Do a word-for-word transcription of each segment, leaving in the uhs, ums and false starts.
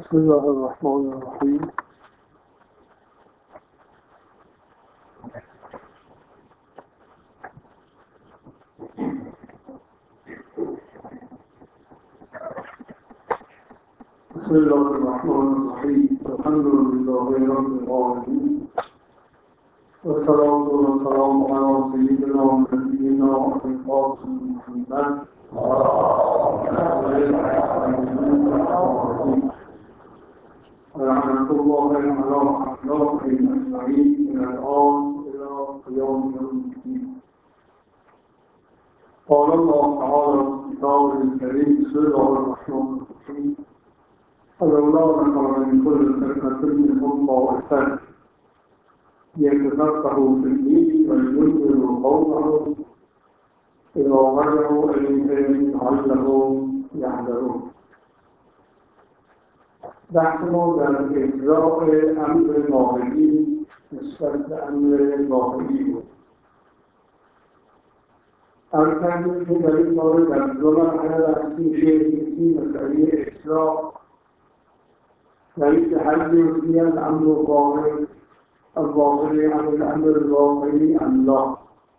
بسم الله الرحمن الرحیم. بسم الله الرحمن الرحیم. الحمد لله رب العالمین و صلاة و سلام علی سیدنا و نبینا القاسم محمد ورحمة الله على أخلاقهم أجمعين من الآن إلى قيام يوم الدين. قال الله تعالى في كتابه الكريم بسم الله الرحمن الرحيم فلولا نفر من كل فرقة منهم طائفة ليتفقهوا في الدين ولينذروا قومهم إذا رجعوا إليهم لعلهم يحذرون. بحث ما در اجراء امر واقعی نسبت به امر واقعی بود. از کردیم که در این باره در دو مرحله بحث میشه. یکی مسئله اجراء، یعنی که هر جزئی از امر واقع از واقعی امر واقعی الله.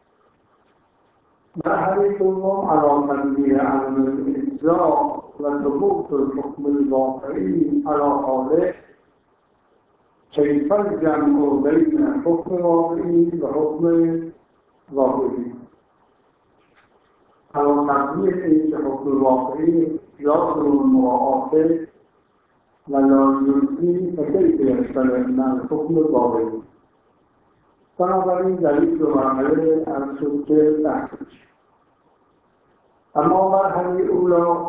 مرحله دوم علاقمندی امر اجراء و ثبوت الحكم الواقعي على حاله كيف الجمع بين حكم واقعي وحكم ظاهري. علاقمندی این حکم واقعی جاز المراعات و لا یلزم فکیف یشتمل من حکم ظاهری. بنابراین در این دو مرحله از شد که بحث میشه. اما مرحله اولا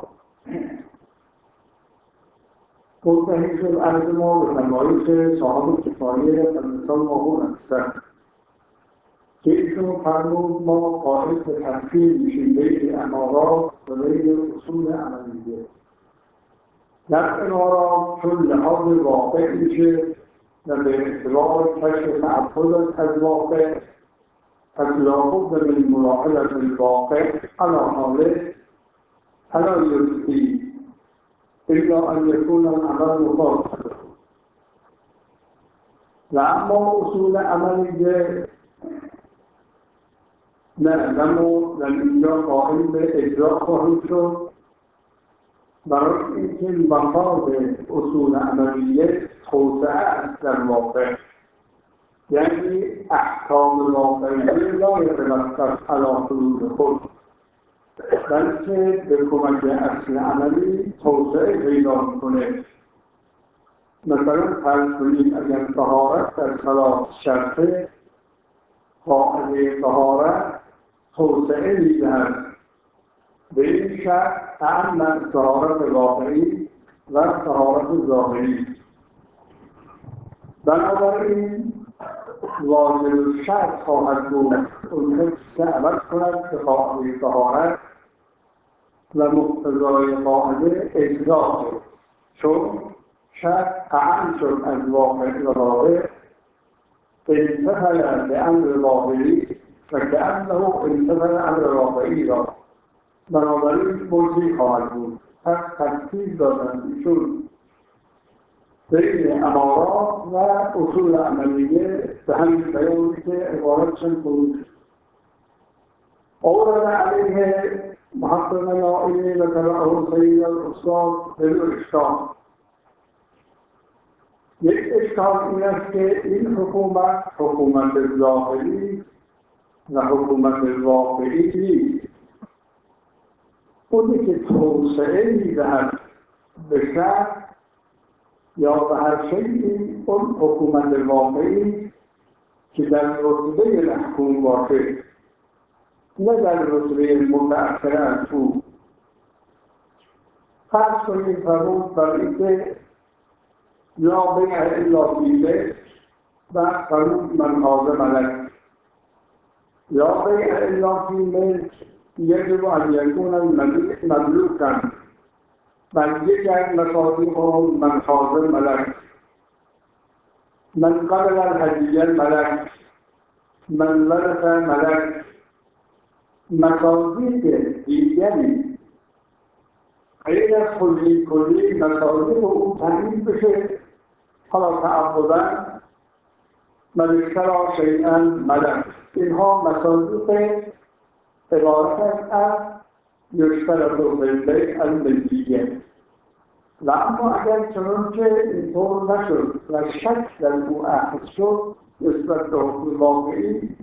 منتهی شد عرض ما به نمایش صاحب کفایه و مثال ماهون هستن که ایشون فرمود ما قائل به تفسیر میشیم بین امارات و بین اصول عملیه. در امارات چون لحاظ واقع میشه و به اعتبار کشف معبود از واقع پس لابد من ملاحظة الواقع على حاله فلا يجزي إلا أن يكون العمل مطابقا. و اما اصول عملیه نه نمو در اینجا قائل به اجرا خواهیم شد برای اینکه مفاد اصول عملیه توسعه است در واقع، یعنی احکام واقعی لا یتوقف علی حدود خود بلکه به کمک اصل عملی توسعه پیدا می‌کنه. مثلا فرض کنید اگر طهارت در صلات شرطه، قاعده طهارت توسعه می‌دهد به این شرط اعم از طهارت واقعی و طهارت ظاهری. بنابراین واجب شرط خواهد بود اون که عمل کند به قاعده طهارت و مقتضای قاعده اجزا شد، چون شرط اعم شد از واقع و واقع انتقل به امر واقعی و که انه انتقل امر واقعی را بنابراین موضوعی خواهد بود. پس تفصیل دادن ایشون بین امارات و اصول عملیه به همین بیانی که عبارتشون بود. اورد علیه محقق نائینی و تبعه سید الاستاد بدون اشکال. یک اشکال این است که این حکومت حکومت ظاهری است و حکومت واقعی نیست. اونی که توسعه می‌دهد به شهر یا به هر شیئی اون حکومت واقعی است که در رتبه محکوم باشه، نه در رتبه متأخر از او. فرض کنید فرمود برای که لا بیع الا فی بیت و فرمود من حاضر ملک لا بیع الا فی ملک یجب ان یکون الملک مملوکا من یکی از مصادیق من حاضر ملک، من قبل الهدیه ملک، من ورث ملک. مصادیق دیگری غیر از کلی کلی مصادیق او تعیین بشه. حالا تعبداً من اشترا شیئا ملک، اینها مصادیق عبارت از یشترط بالبیع الملکیه. و اما اگر چنانچه اینطور نشد و شک در او اخذ شد نسبت به حکم واقعی،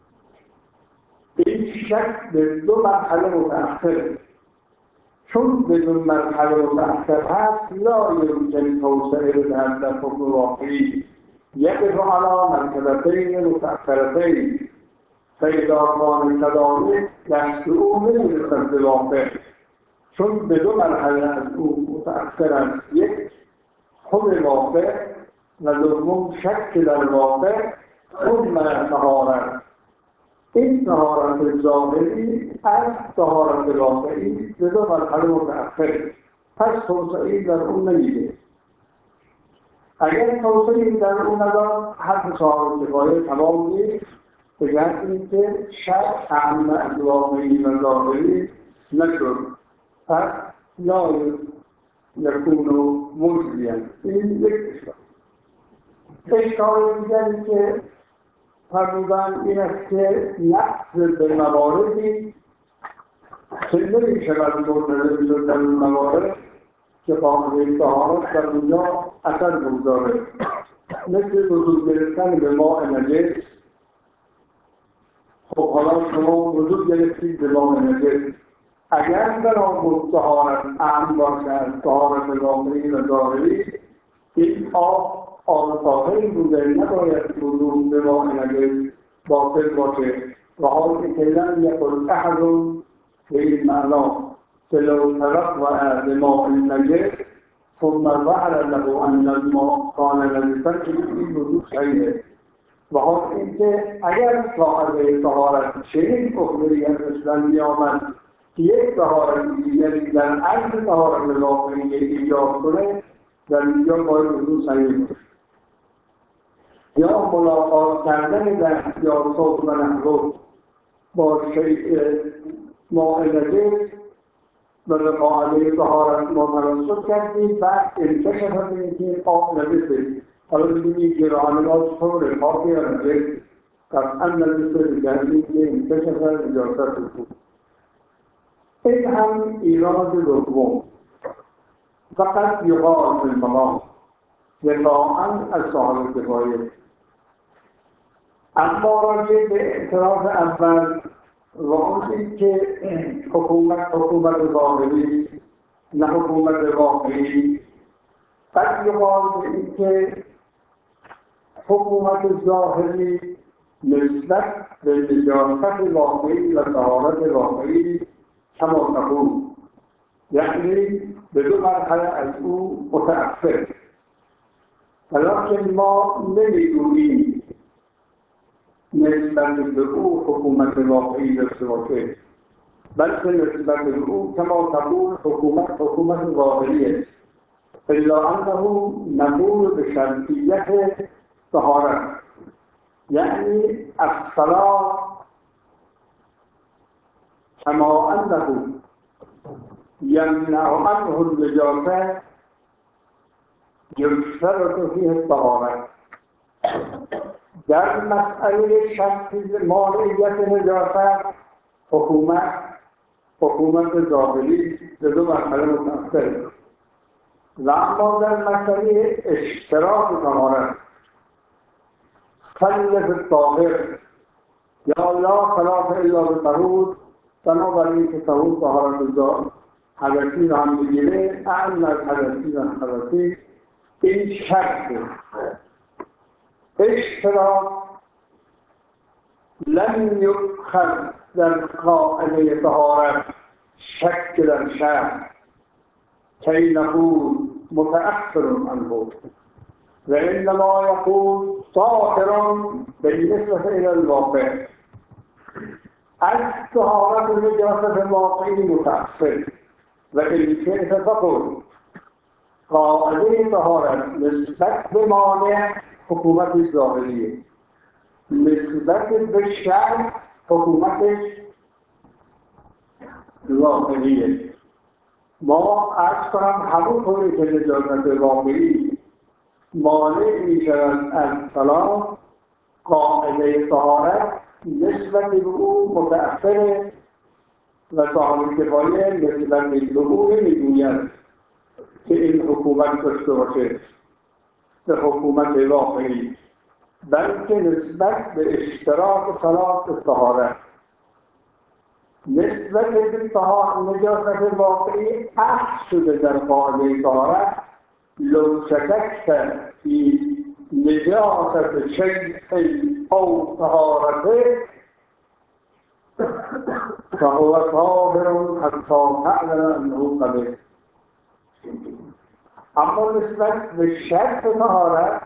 این شک به دو مرحله متأخر، چون بدون مرحله متأخر هست لا یمکن توسعه بدهد در حکم واقعی یقف علی مرتبتین متأخرتین فاذا کان کذلک دست او نمیرسد به واقع، چون به دو مرحله از او متأخر است، یک خود واقع و دوم شک در واقع، ثم طهارت. این طهارت ظاهری از طهارت واقعی به دو مرحله متأخر، پس توسعه‌ای در اون نمیده. اگر توسعه‌ای در اون نداد حرف صاحب کفایه تمام نیست، به جهت اینکه شک اعم از واقعی و ظاهری نشد، پس لا یکون مجزیا. این یک اشکال. اشکال دیگری که فرمودن این است که نقض به مواردی که نمی شود مرتبط شد در این موارد که قاعده طهارت در اونجا اثر بگذاره، مثل وضو گرفتن به ماء نجس. خب حالا شما وضو گرفتید به ماء نجس، اگر برای طهارت اعم باشه از طهارت واقعی و ظاهری، این آب آب طاهری بوده، نباید وضو به ماء نجس باطل باشه. و حال که لم یقل احد به این معنا که لو توضأ بماء نجس ثم ظهر له ان الماء کان نجسا، این وضو صحیحه. و حال اینکه اگر قاعده طهارت چنین مخبری از اسلام می‌آمد که یک طهارت دیگری در اصل طهارت واقعی ایجاد کنه، در اینجا باید وضو صحیح باشه. یا ملاقات کردن دست یا صوت و نحو با شیء ماء نجس و به قاعده طهارت ما توسط کردیم، بعد انکشف کنیم که این آب نجسه. حالا ببینید گرانه‌ها چطوره، پاک یا نجس؟ قطعا نجسه، کردیم که انکشف نجاست بود. این هم ایراد دوم، فقط یقال فی المقام دفاعاً از صاحب کفایه. اما راجع به اعتراض اول و اون این که حکومت حکومت ظاهری است نه حکومت واقعی، قد یقال به این که حکومت ظاهری نسبت به نجاست واقعی و طهارت واقعی کما تقول، یعنی به دو مرحله از او متأخر. ولیکن ما نمی‌گوییم نسبت به او حکومت واقعی داشته باشه، بلکه نسبت به او کما تقول حکومت حکومت ظاهریه، الا انه نقول به شرطیت طهارت، یعنی الصلاة کما انه یمنع عنه النجاسه یشترط فیه الطهارت. در مسئله شرط مانعیت نجاست حکومت حکومت ظاهری به دو مرحله متأخر، و اما در مسئله اشتراط طهارت صل فی الطاهر یا لا صلاة الا بطهور، بنابراین که طهور طهارت حدثی را هم بگیره، اعم از حدثی و حدثی، این شرطه. اشتراط لم یؤخذ در قاعده طهارت شک در شرط کی نقول متأخر عنه و انما یقول طاهر بالنسبة الى الواقع. از طهارت نجاست واقعی متأخر و این فقط قاعده طهارت نسبت به مانع حکومت ظاهریه، نسبت به شرع حکومت ظاهریه. ما عرض کنم همون طوری که نجاست واقعی مانع می شود از صلاح، قاعده طهارت نسبت به او متأثر و صاحب کفایه نسبت به او نمیگوید که این حکومت داشته باشه به حکومت واقعی، بلکه نسبت به اشتراک صلاح طهارت نسبت به نجاست واقعی اخذ شده در قاعده طهارت. لو شککت فی نجاست شیء او طهارته فهو طاهر حتی تعلم انه قبیح. اما نسبت به شرط طهارت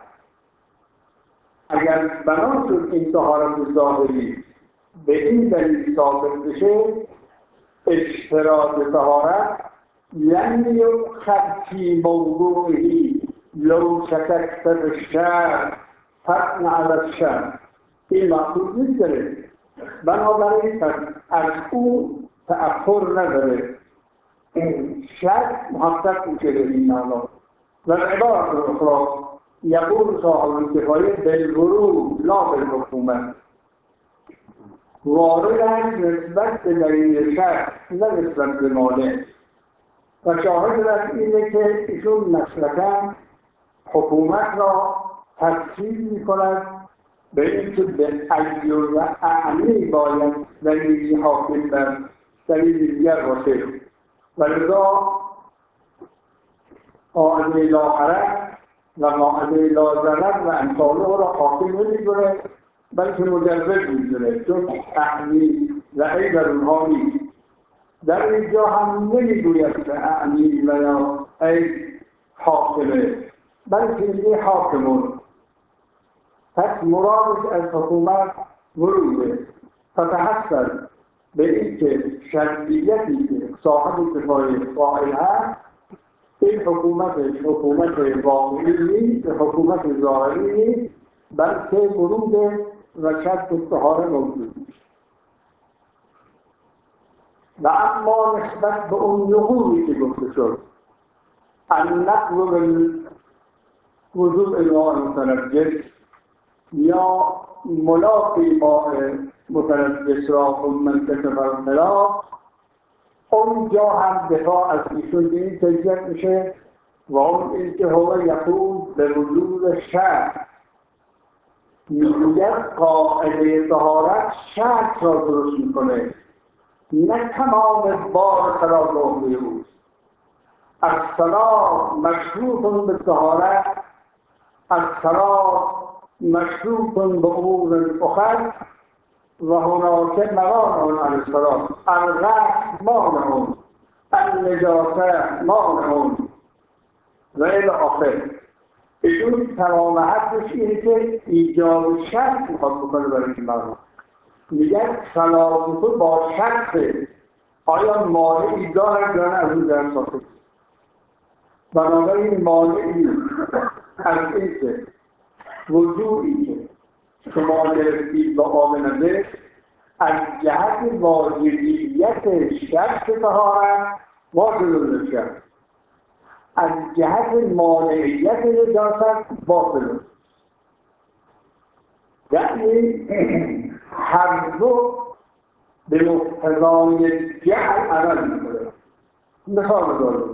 اگر بنا شد این طهارت ظاهری به این دلیل ثابت بشه اشتراط طهارت یعنی یؤخذ فی موضوعه لو شککت بالشرع فتن علی الشرع، این مقصود نیست داره، بنابراین پس از او تأخر نداره، شرط محقق میشه به این معنا. و العبارة الأخرى یقول صاحب الکفایه بالورود لا بالحکومت، وارد است نسبت به دلیل شرط نه نسبت به مانع. و شاهد بر اینه که ایشون مسلکاً حکومت را تفسیر می کند به اینکه به عی و اعلی باید دلیلی حاکم بر دلیل دیگر باشه و لذا قاعده لا حرج و قاعده لا ضرر و امثاله را حاکم نمی‌دونه بلکه مجوز می‌دونه، چون اعلی و ای در اونها نیست. در اینجا هم نمی‌گوید که اعلی و یا ای حاکمه، بلکه میگه حاکمون. پس مرادش از حکومت وروده. فتحصل به اینکه شرطیتی که صاحب کفایه قائل هست این حکومتش حکومت واقعی نیست، حکومت ظاهری نیست، بلکه ورود و شرط طهارت موجود نیست. و اما نسبت به اون نقولی که گفته شد النقل بالوضوء ماء متنجس یا ملاقی ماء متنجس را ثم انکشف الخلاف، اونجا هم دفاع از ایشون به این کیفیت میشه و اون این که هو یقول به وجود شرط، میگوید قاعده طهارت شرط را درست میکنه نه تمام بار صلاح عمره اوست. الصلاة مشروط به طهارت، الصلاة مشروط به امور اخر و هناك موانع عن الصلاة، الغسل مانع، النجاسه مانع و الی آخر. ایشون تمام حدش اینه که ایجاد شرط میخواد بکنه برای این موضوع. میگن صلاح تو با شرط آیا مانعی دارد یا نه از اون در ساخت. بنابراین مانعی نیست از این که وضوعی که شما گرفتید با آب نجس از جهت واجبیت شرط طهارت واجب نشد، از جهت مانعیت نجاست باطل. یعنی هر دو به مقتضای جهل عمل میکنه. مثال دارم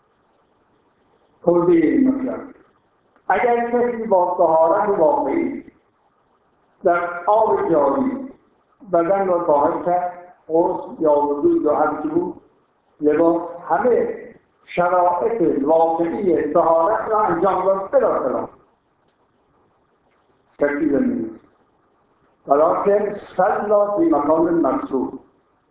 توضیح این مطلب، اگر کسی با طهارت واقعی در آب جاری بدن را طاهر کرد، غسل یا وضو یا هر چی بود، لباس، همه شرایط واقعی طهارت را انجام داد بلا خلاف، شکی نیست، ولکن صلی فی مکان مقصود،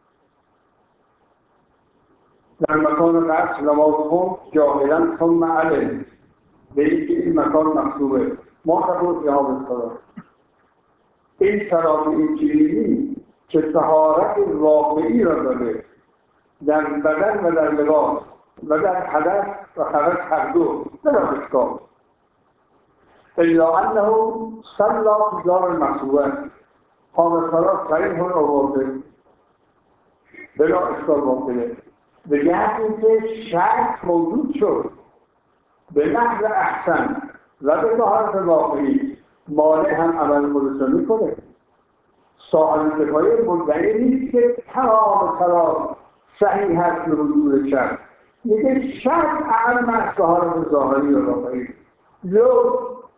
در مکان قصد نماز خوند جاهلا ثم علم به اینکه این مکان مقصوده ما تقول یا بسرا. این صلاح این چیزی که طهارت واقعی را داده در بدن و در لباس و در حدث و خبث هر دو بلا اشکال، الا انه صلی فی دار المقصوده قام صلاة صحیح آورده بلا اشکال باطله. به جهت اینکه شک موجود شد به نحو احسن و به طهارت واقعی، مانع هم عمل خودش رو میکنه. صاحب کفایه مدعی نیست که تمام صلات صحیح هست به وجود شک، میگه شک اعم از طهارت ظاهری و واقعی. لو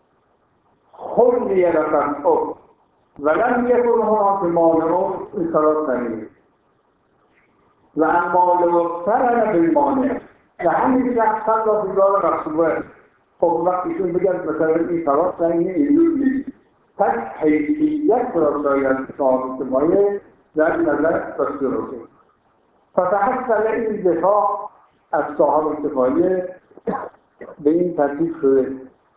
خلی رفت ولم یکن هناک مانع این صلات صحیح و اما لو اقترن بالمانع و همین شخص را بیدار رسوله. خب وقتیشون بگرد مثلا این صلات صحیح اینجور نیست، پس حیثیت را شاید صاحب کفایه در نظر داشته باشه. فتحصل این دفاع از صاحب کفایه به این ترتیب شده.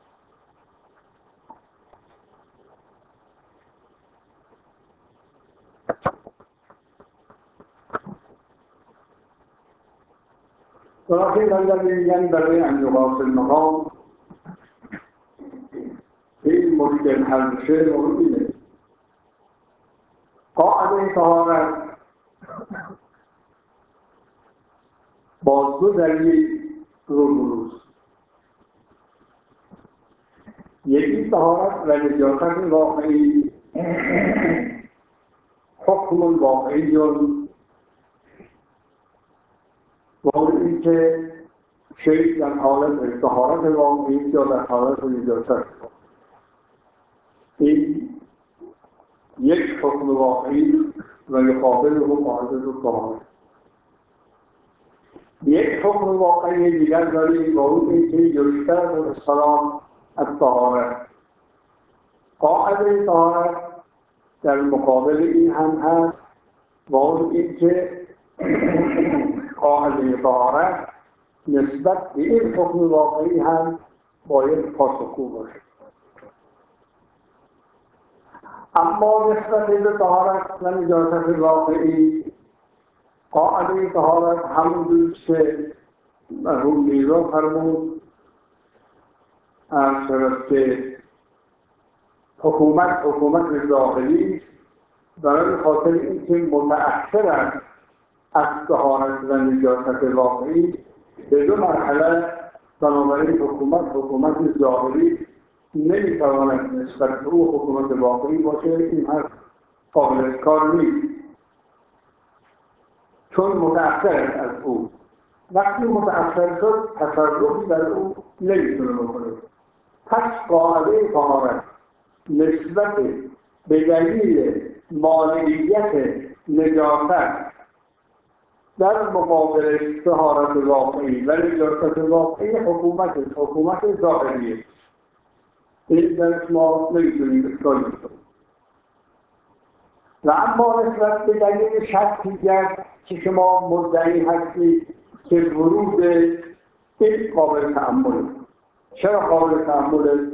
ولكن الذي ينبغي أن يقاس المقام في مشكل حل الشيء وإليه قاعده طهارت با دو دلیل روبروست. یکی طهارت و نجاست واقعی، حکم واقعی و این که شیء در حالت طهارت واقعی یا در حالت نجاست. این یک حکم واقعی و یقابل او قاعده طهارت. یک حکم واقعی دیگر داریم و اون این که یشترط السلام الطهارت. قاعده طهارت در مقابل این هم هست و اون این که قاعده طهارت نسبت به این حکم واقعی هم باید پاسخگو باشه. اما نسبت به طهارت و نجاست واقعی، قاعده طهارت همون که مرحوم میرزا فرمود از طرف که حکومت حکومت ظاهری است، برای خاطر اینکه متأثر است از طهارت و نجاست واقعی به دو مرحله. بنابراین حکومت حکومت ظاهری نمیتواند نسبت به او حکومت واقعی باشه. این هر قابل کار نیست چون متأثر است از او. وقتی متأثر شد تصرفی در او نمیتونه بکنه. پس قاعده طهارت نسبت به دلیل مانعیت نجاست در مقابل طهارت واقعی و نجاست واقعی حکومت حکومت ظاهریه. این درش ما نمیتونیم اشکالی کنیم. و اما نسبت به دلیل شک دیگر که شما مدعی هستید که ورود این قابل تأمل. چرا قابل تأمل؟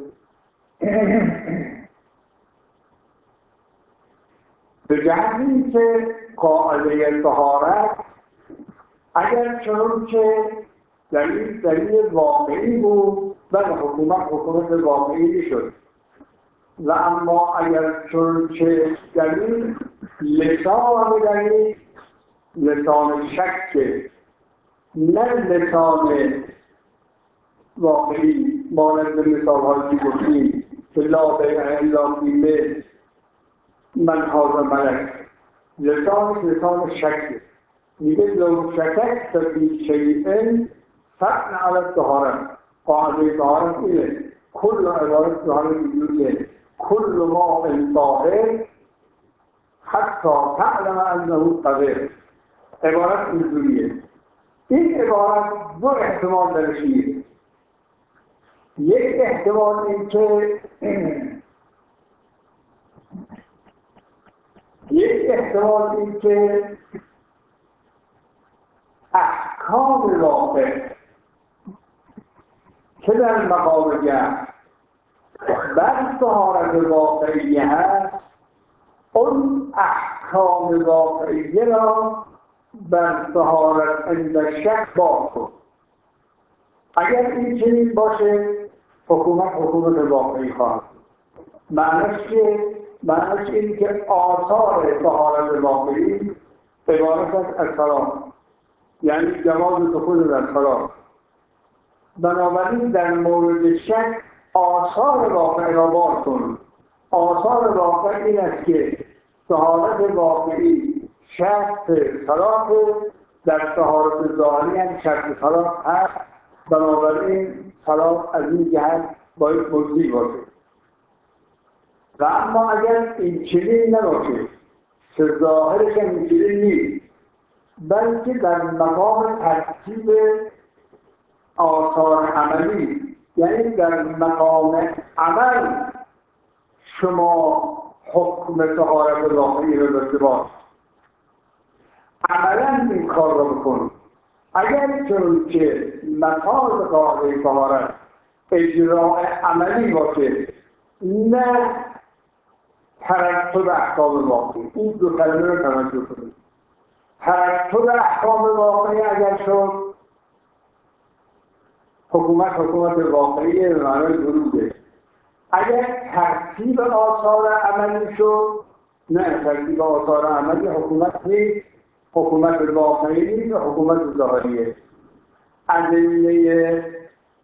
به جهت این که قاعده طهارت اگر چون که دلیل دلیل واقعی بود و حکومت حکومت واقعی شد، و اما اگر چون که دلیل لسان دلیل لسان شک نه لسان واقعی، مانند مثال هایی که گفتیم که لا بیع الا فیه من هذا ملک، لسانش لسان شک. میگه لو شکک فی شیء فقط علی الطهارت. قاعده طهارت اینه کل عبارت طهارت وجوده کل ما طاهر حتی تعلم انه طاهر. عبارت اینجوریه. این عبارت دو احتمال درشیه. یک احتمال این که یک احتمال این که احکام واقع که در مقام جهل بر طهارت واقعی هست، اون احکام واقعی را بر طهارت عند شک باطل. اگر این چنین باشه حکومت حکومت واقعی خواهد. معنیش که معنیش این که آثار طهارت واقعی عبارت است از سلام. یعنی جواز دخول در خراب. بنابراین در مورد شک آثار واقع را باز کن. آثار واقع این است که طهارت واقعی شرط صلاح، در طهارت ظاهری هم شرط صلاح هست. بنابراین صلاح از این جهت باید مجزی باشه. و اما اگر این چنین نباشه که ظاهرش هم این چنین نیست، بلکه در مقام ترتیب آثار عملی، یعنی در مقام عمل شما حکم طهارت واقعی رو داشته باش، عملا این کار رو بکن. اگر چون که مطال قاعده طهارت اجراء عملی باشه نه ترتب احکام واقعی، این دو کلمه رو توجه کنید. ترتب احکام واقعی اگر شد، حکومت حکومت واقعی به معنای وروده. اگر ترتیب آثار عملی شد، نه ترتیب آثار عملی حکومت نیست، حکومت واقعی نیست و حکومت ظاهریه. ادله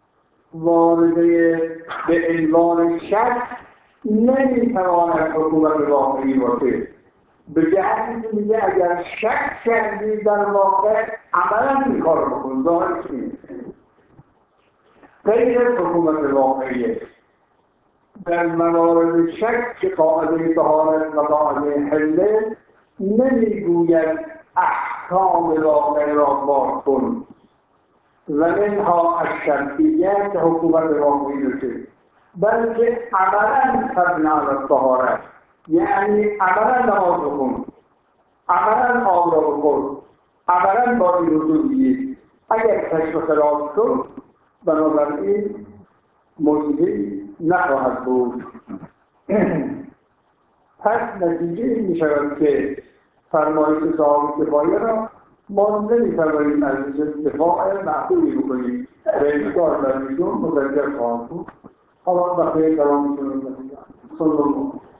وارده به عنوان شک نمیتواند حکومت واقعی باشه، به جهتی که میگه اگر شک کردی در واقع عملا این کار بکن، ظاهرش نیست. غیر حکومت واقعیه. در موارد شک که قاعده طهارت و قاعده حله نمیگوید احکام واقع را باز کن و منها از شرطیت حکومت واقعی بشه، بلکه عملا تبنی علی طهارت، یعنی عملا نماز بکن، عملا آب را بخور، عملا با این وضو بگیر. اگر کشف خلاف شد بنابراین مجزی نخواهد بود. پس نتیجه این می شود که فرمایش صاحب کفایه را ما نمی‌توانیم از دفاع معقولی بکنیم و انگار در میلیون مزجر خواهد بود. حالا بقیه کلام می‌تونیم نتیجه. صلی الله